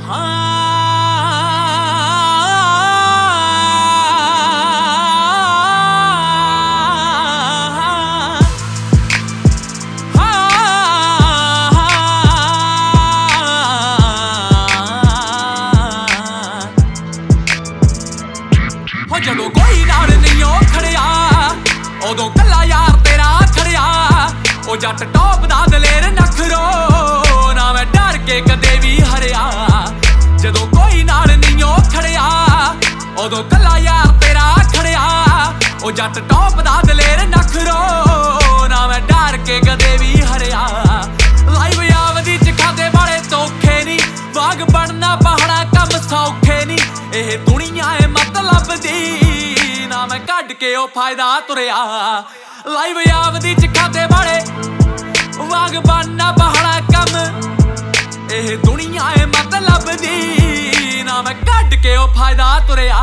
ਜਦੋਂ ਕੋਈ ਨਾਲ ਨਹੀਂ ਉਹ ਖੜਿਆ ਉਦੋਂ ਕੱਲਾ ਯਾਰ ਤੇਰਾ ਖੜਿਆ। ਉਹ ਜੱਟ ਟੌਪ ਦਾ ਦਲੇਰ ਨਖਰੋ ਨਾ ਮੈਂ ਡਰ ਕੇ ਕਦੇ ਵੀ ਹਰਿਆ। ਜਦੋਂ ਕੋਈ ਨਾਲ ਨਹੀਂ ਉਹ ਖੜਿਆ ਉਦੋਂ ਕੱਲਾ ਯਾਰ ਤੇਰਾ ਖੜਿਆ। ਉਹ ਜੱਟ ਟੌਪ ਦਾ ਦਲੇਰ ਨਖਰੋ ਨਾ ਮੈਂ ਡਰ ਕੇ ਕਦੇ ਵੀ ਹਰਿਆ। ਲਾਈਵ ਆਵਦੀ ਚ ਖਾਦੇ ਵਾਲੇ ਧੋਖੇ ਨੀ, ਵਾਗ ਬਣਨਾ ਪਹਾੜਾ ਕੰਮ ਸੌਖੇ ਨੀ। ਇਹ ਦੁਨੀਆ ਏ ਮਤਲਬ ਦੀ ਨਾ ਮੈਂ ਕੱਢ ਕੇ ਉਹ ਫਾਇਦਾ ਤੁਰਿਆ। ਲਾਈਵ ਆਵਦੀ ਚ ਖਾਦੇ ਵਾਲੇ ਵਾਗ ਬਣਨਾ ਪਹਾੜਾ ਕੰਮ। ਇਹ ਦੁਨੀਆ ਏ ਮਤਲਬ ਦੀ ਨਾ ਮੈਂ ਕੱਢ ਕੇ ਉਹ ਫਾਇਦਾ ਤੁਰਿਆ।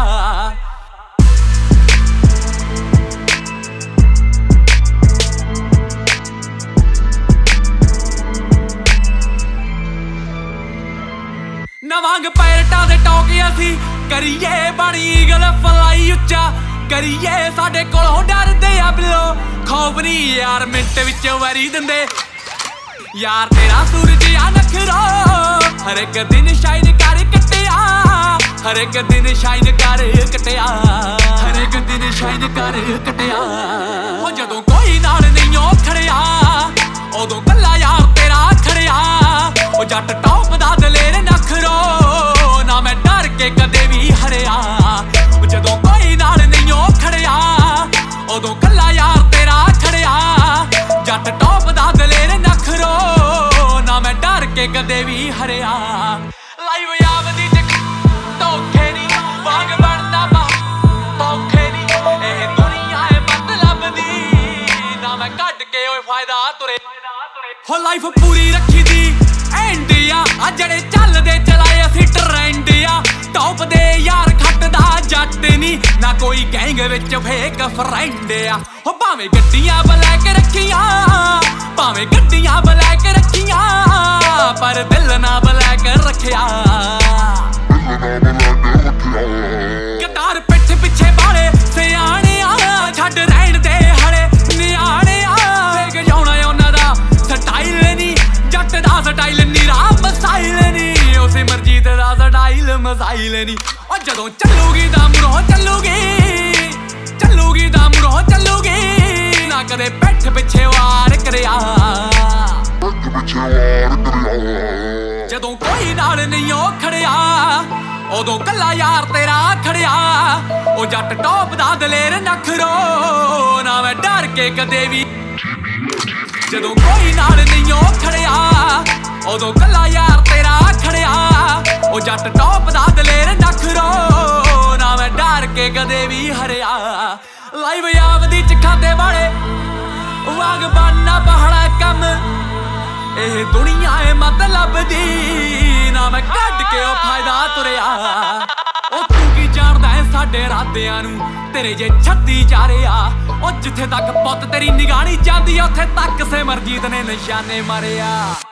ਨਵਾਂਗ ਪਾਇਰਟਾਂ ਦੇ ਟੌਕ ਅਸੀਂ ਕਰੀਏ ਬਣੀ ਗਲ ਫਲਾਈ ਉੱਚਾ ਕਰੀਏ। ਸਾਡੇ ਕੋਲੋਂ ਡਰਦੇ ਆ ਬਿਲੋ ਖੌਫ ਨੀ ਯਾਰ ਮਿੰਟ ਵਿੱਚ ਵਾਰੀ ਦਿੰਦੇ। ਯਾਰ ਤੇਰਾ ਸੂਰਜ ਆ ਨਖਰੋ ਹਰ ਇੱਕ ਦਿਨ ਸ਼ਾਈਨ ਕਰ ਕੱਟਿਆ। ਹਰ ਇੱਕ ਦਿਨ ਸ਼ਾਈਨ ਕਰ ਕੱਟਿਆ। ਹਰ ਇੱਕ ਦਿਨ ਸ਼ਾਈਨ ਕਰ ਕੱਟਿਆ। ਉਹ ਜਦੋਂ ਕੋਈ ਨਾਲ ਨਹੀਂ ਉਹ ਖੜਿਆ ਉਦੋਂ ਕੱਲਾ ਯਾਰ ਤੇਰਾ ਖੜਿਆ। ਉਹ ਜੱਟ ਟੌਪ ਦਾ ਦਲੇਰ ਨਖਰੋ ਨਾ ਮੈਂ ਡਰ ਕੇ ਕਦੇ ਵੀ ਹਰਿਆ। ਜਦੋਂ ਕੋਈ ਨਾਲ ਨਹੀਂ ਉਹ ਖੜਿਆ ਉਦੋਂ ਕੱਲਾ ਯਾਰ ਤੇਰਾ ਖੜਿਆ। ਜੱਟ ਟੌਪ ਦਾ ਦਲੇਰ ਨਖਰੋ ਨਾ ਮੈਂ ਡਰ ਕੇ ਕਦੇ ਵੀ ਹਰਿਆ। ਲਾਈਵ ਆਵਦੀ ਚ ਧੋਖੇ ਨੀ, ਵਾਗ ਬਣਦਾ ਧੋਖੇ ਨੀ। ਇਹ ਦੁਨੀਆ ਏ ਮਤਲਬ ਦੀ ਨਾ ਮੈਂ ਕੱਢ ਕੇ ਓਏ ਫਾਇਦਾ ਤੁਰੇ। ਹੋ ਲਾਈਫ ਪੂਰੀ ਰੱਖੀ ਦੀ ਐਂਡ ਆ ਆ ਜਿਹੜੇ ਚੱਲਦੇ ਚਲਾਏ ਅਸੀਂ ਟਰੈਂਡ ਆ। ਟੌਪ ਦੇ ਯਾਰ ਖੱਟਦਾ ਜੱਟ ਨੀ ਨਾ ਕੋਈ ਗੈਂਗ ਵਿੱਚ ਫੇਕ ਫਰੈਂਡ ਆ। ਹੋ ਭਾਵੇਂ ਗੱਡੀਆਂ ਬਲੈਕ ਰੱਖੀਆਂ ਭਾਵੇਂ ਗੱਡੀਆਂ ਬਲੈਕ ਰੱਖੀਆਂ ਪਰ ਦਿਲ ਨਾ ਬਲੈਕ ਰੱਖਿਆ। ਗਦਾਰ ਪਿੱਠ ਪਿੱਛੇ ਵਾਲੇ ਸਿਆਣਿਆ ਛੱਡ ਰਹਿਣ ਦੇ ਹਲੇ ਨਿਆਣਿਆ। ਵੇਖ ਜਾਉਣਾ ਉਹਨਾਂ ਦਾ ਸਟਾਈਲ ਨੀ ਜੱਟ ਦਾ ਸਟਾਈਲ ਨੀਰਾ ਮਸਾਈਲ ਨੀ। ਉਹ ਸਿਮਰਜੀਤ ਦਾ ਸਟਾਈਲ ਮਸਾਈਲ ਨੀ। ਉਹ ਜਦੋਂ ਚੱਲੂਗੀ ਤਾਂ ਮੁਰੋਂ ਚੱਲੂਗੀ ਚੱਲੂਗੀ ਤਾਂ ਮੁਰੋਂ ਚੱਲੂਗੀ ਨਾ ਕਦੇ ਪਿੱਠ ਪਿੱਛੇ ਵਾਰ ਕਰਿਆ। ਜਦੋਂ ਕੋਈ ਨਾਲ ਨਹੀਂ ਉਹ ਖੜਿਆ ਉਦੋਂ ਕੱਲਾ ਯਾਰ ਤੇਰਾ ਖੜਿਆ। ਉਹ ਜੱਟ ਟੌਪ ਦਾ ਦਲੇਰ ਨਖਰੋ ਨਾ ਮੈਂ ਡਰ ਕੇ ਕਦੇ ਵੀ। ਜਦੋਂ ਕੋਈ ਨਾਲ ਨਹੀਂ ਉਹ ਖੜਿਆ ਉਦੋਂ ਕੱਲਾ ਯਾਰ ਤੇਰਾ ਖੜਿਆ। ਉਹ ਜੱਟ ਟੌਪ ਦਾ ਦਲੇਰ ਨਖਰੋ ਨਾ ਮੈਂ ਡਰ ਕੇ ਕਦੇ ਵੀ ਹਰਿਆ। ਲਾਈਵ ਆਵਦੀ ਚ ਖਾਦੇ ਵਾਲੇ ਵਾਗ ਬਣਨਾ ਪਹਾੜਾ ਕੰਮ। ਇਹ ਦੁਨੀਆ ਏ ਮਤਲਬ ਦੀ ਨਾ ਮੈਂ ਕੱਢ ਕੇ ਉਹ ਫਾਇਦਾ ਤੁਰਿਆ। ਉਹ ਤੂੰ ਕੀ ਜਾਣਦਾ ਹੈ ਸਾਡੇ ਇਰਾਦਿਆਂ ਨੂੰ ਤੇਰੇ ਜੇ 36 ਚਾਰਿਆ। ਉਹ ਜਿੱਥੇ ਤੱਕ ਪੁੱਤ ਤੇਰੀ ਨਿਗਾਹ ਨਹੀਂ ਜਾਂਦੀ ਉੱਥੇ ਤੱਕ ਸਿਮਰਜੀਤ ਨੇ ਨਿਸ਼ਾਨੇ ਮਾਰਿਆ।